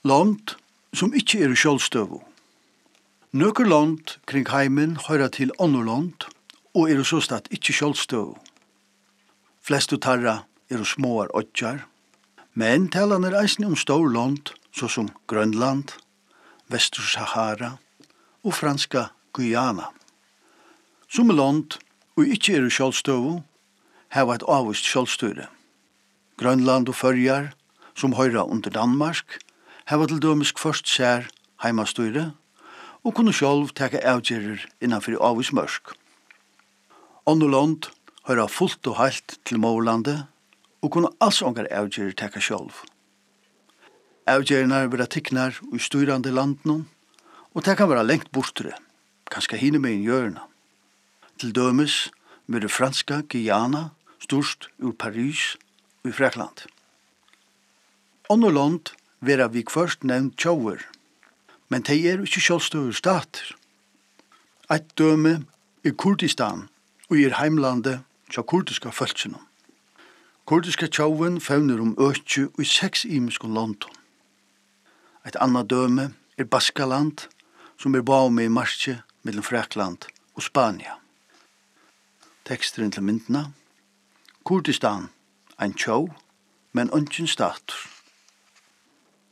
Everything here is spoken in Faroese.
Land som ikke er sjálvstøvu. Nøkker land kring heimen høyrer til andre land og er så statt ikke sjálvstøvu. Flestu tarra er småar åtjar, men talan er eisne stor land såsom Grønland, Vestur-Sahara og franska Guyana. Som land og ikke er sjálvstøvu hava et avvist sjálvstøyre. Grønland og Førjar, som høyra under Danmark, hava til dømes først sær heimastøyre og kunne sjálv teka avgjerir innanfor avvist mørsk. Andre land høyra fullt og heilt til Målandet og kunne alls ongar avgjerir teka sjálv. Avgjerinar vera tiknar i styrande landen og det kan vera lengt bortre, kanskje hine med i hjørna. Til dømes med franska Guyana størst ur Paris og i Frakland. Andre land vera vi først nevnt tjauer, men de er ikke sjálvstøver stater. Eit døme er Kurdistan og er heimlandet tja kurdiska fölkjennom. Kurdiska tjauen fevner økje i 6 imiskon landon. Eit anna døme er Baskaland, som er baume i marsje mellom Frakland og Spania. Teksteren til myndina. Kurdistan, ein tjau, men ungen stater.